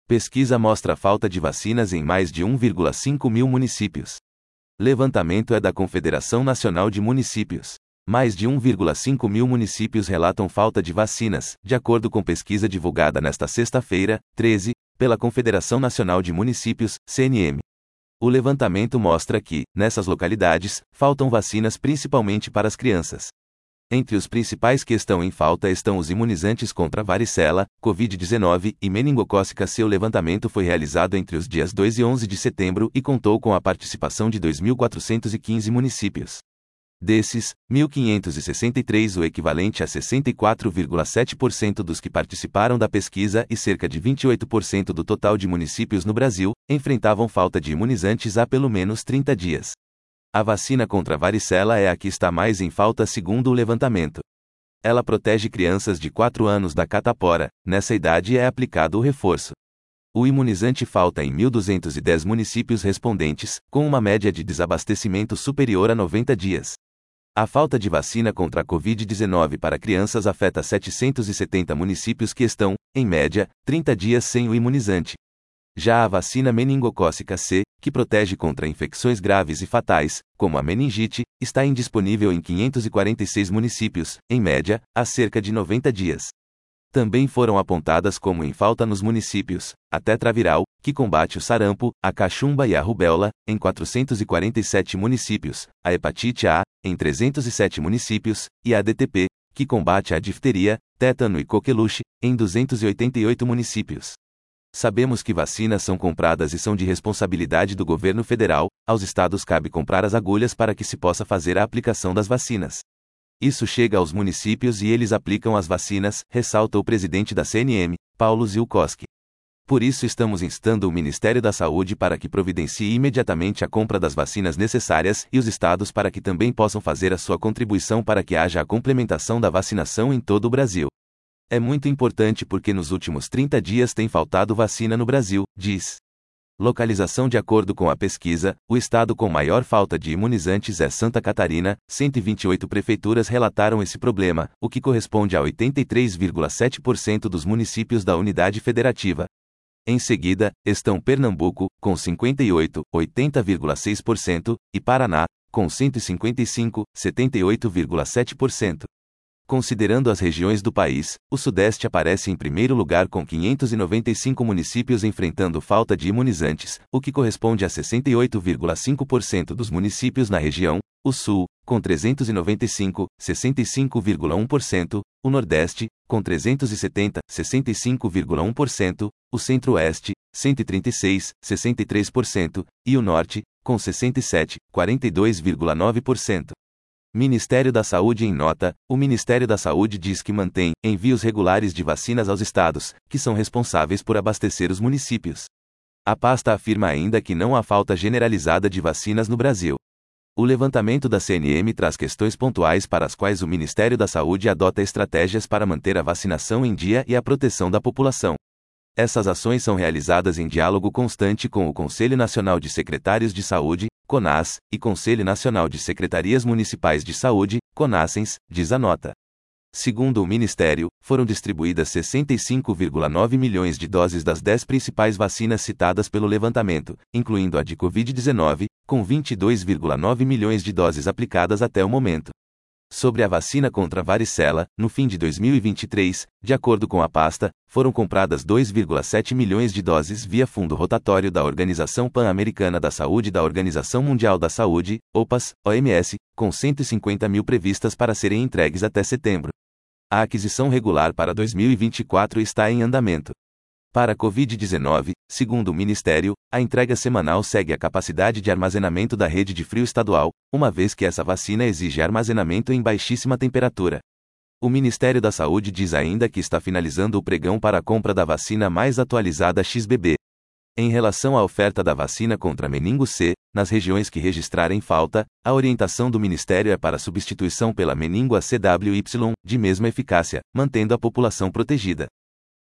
Pesquisa mostra falta de vacinas em mais de 1,5 mil municípios. Levantamento é da Confederação Nacional de Municípios. Mais de 1,5 mil municípios relatam falta de vacinas, de acordo com pesquisa divulgada nesta sexta-feira, 13, pela Confederação Nacional de Municípios, CNM. O levantamento mostra que, nessas localidades, faltam vacinas principalmente para as crianças. Entre os principais que estão em falta estão os imunizantes contra varicela, Covid-19 e meningocócica. Seu levantamento foi realizado entre os dias 2 e 11 de setembro e contou com a participação de 2.415 municípios. Desses, 1.563, o equivalente a 64,7% dos que participaram da pesquisa e cerca de 28% do total de municípios no Brasil, enfrentavam falta de imunizantes há pelo menos 30 dias. A vacina contra a varicela é a que está mais em falta segundo o levantamento. Ela protege crianças de 4 anos da catapora, nessa idade é aplicado o reforço. O imunizante falta em 1.210 municípios respondentes, com uma média de desabastecimento superior a 90 dias. A falta de vacina contra a Covid-19 para crianças afeta 770 municípios que estão, em média, 30 dias sem o imunizante. Já a vacina meningocócica C, que protege contra infecções graves e fatais, como a meningite, está indisponível em 546 municípios, em média, há cerca de 90 dias. Também foram apontadas como em falta nos municípios, a tetraviral, que combate o sarampo, a cachumba e a rubéola, em 447 municípios, a hepatite A, em 307 municípios, e a DTP, que combate a difteria, tétano e coqueluche, em 288 municípios. Sabemos que vacinas são compradas e são de responsabilidade do governo federal, aos estados cabe comprar as agulhas para que se possa fazer a aplicação das vacinas. Isso chega aos municípios e eles aplicam as vacinas, ressalta o presidente da CNM, Paulo Zielkowski. Por isso estamos instando o Ministério da Saúde para que providencie imediatamente a compra das vacinas necessárias e os estados para que também possam fazer a sua contribuição para que haja a complementação da vacinação em todo o Brasil. É muito importante porque nos últimos 30 dias tem faltado vacina no Brasil, diz. Localização. De acordo com a pesquisa, o estado com maior falta de imunizantes é Santa Catarina, 128 prefeituras relataram esse problema, o que corresponde a 83,7% dos municípios da unidade federativa. Em seguida, estão Pernambuco, com 58, 80,6%, e Paraná, com 155, 78,7%. Considerando as regiões do país, o Sudeste aparece em primeiro lugar com 595 municípios enfrentando falta de imunizantes, o que corresponde a 68,5% dos municípios na região, o Sul, com 395, 65,1%, o Nordeste, com 370, 65,1%, o Centro-Oeste, 136, 63%, e o Norte, com 67, 42,9%. Ministério da Saúde. Em nota, o Ministério da Saúde diz que mantém envios regulares de vacinas aos estados, que são responsáveis por abastecer os municípios. A pasta afirma ainda que não há falta generalizada de vacinas no Brasil. O levantamento da CNM traz questões pontuais para as quais o Ministério da Saúde adota estratégias para manter a vacinação em dia e a proteção da população. Essas ações são realizadas em diálogo constante com o Conselho Nacional de Secretários de Saúde, CONAS, e Conselho Nacional de Secretarias Municipais de Saúde, CONASENS, diz a nota. Segundo o Ministério, foram distribuídas 65,9 milhões de doses das 10 principais vacinas citadas pelo levantamento, incluindo a de Covid-19, com 22,9 milhões de doses aplicadas até o momento. Sobre a vacina contra a varicela, no fim de 2023, de acordo com a pasta, foram compradas 2,7 milhões de doses via fundo rotatório da Organização Pan-Americana da Saúde e da Organização Mundial da Saúde, OPAS, OMS, com 150 mil previstas para serem entregues até setembro. A aquisição regular para 2024 está em andamento. Para a Covid-19, segundo o Ministério, a entrega semanal segue a capacidade de armazenamento da rede de frio estadual, uma vez que essa vacina exige armazenamento em baixíssima temperatura. O Ministério da Saúde diz ainda que está finalizando o pregão para a compra da vacina mais atualizada XBB. Em relação à oferta da vacina contra meningo C, nas regiões que registrarem falta, a orientação do Ministério é para substituição pela meningo ACWY, de mesma eficácia, mantendo a população protegida.